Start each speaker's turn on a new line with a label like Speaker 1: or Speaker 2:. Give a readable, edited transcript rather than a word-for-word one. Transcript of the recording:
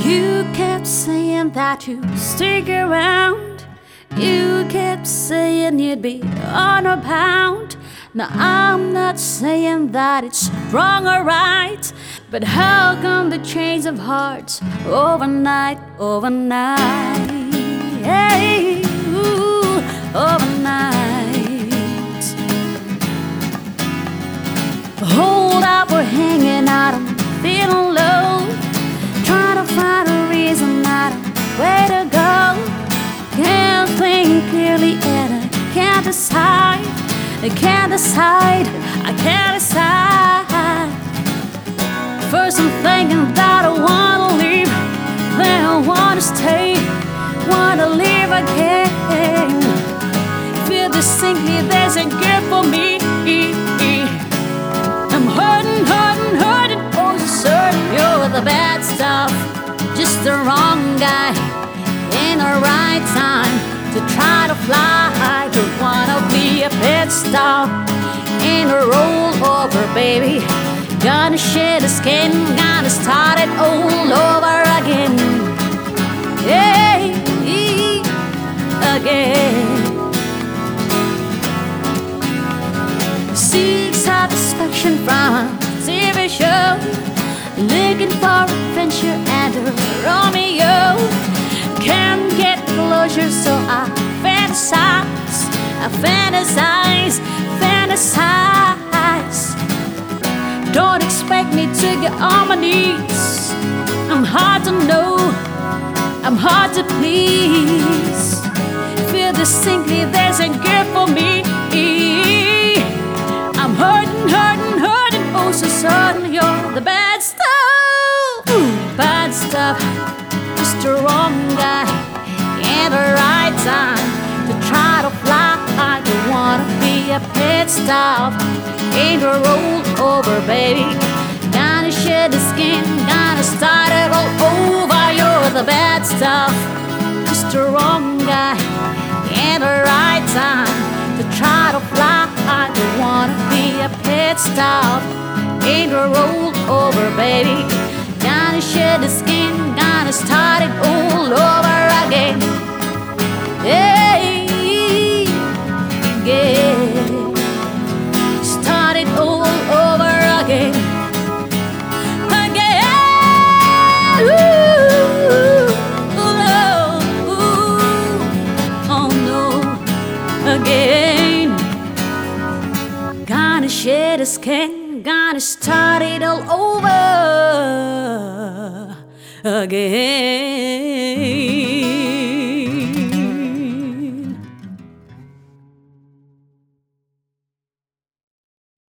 Speaker 1: You kept saying that you'd stick around. You kept saying you'd be unbound. Now I'm not saying that it's wrong or right, but how come the change of hearts overnight, overnight? Hey, ooh, overnight. Hold up, we're hanging out, I'm feeling low, trying to find a reason, not a way to go. Can't think clearly and I can't decide. I can't decide, I can't decide. First I'm thinking that I wanna leave, then I wanna stay, wanna leave again. Feel distinctly there's a gift for me. I'm hurting, hurting, hurting, oh so certain you're the bad stuff. Just the wrong guy in the right time to try to fly. Don't wanna be a pit stop in a rollover, baby. Gonna shed the skin, gonna start it all over again. Hey, again. Seek satisfaction from a TV show, looking for adventure and a Romeo. Can't get closure, so I fantasize, I fantasize, fantasize. Don't expect me to get on my knees. I'm hard to know, I'm hard to please. Feel distinctly there's a gift for me. I'm hurting, hurting, hurting, oh so certain you're the bad stuff. Bad stuff, just the wrong guy in the right time to try to fly. I don't wanna be a pit stop in the rollover, baby. Gonna shed the skin, gonna start it all over. You're the bad stuff, just the wrong guy in the right time to try to fly. I don't wanna be a pit stop in the rollover, baby. Gonna shed the skin, gonna start it all over again. Hey, yeah. Start it all over again. Again. Ooh, no, ooh, oh no, again. Gonna shed the skin, gonna start it all over again.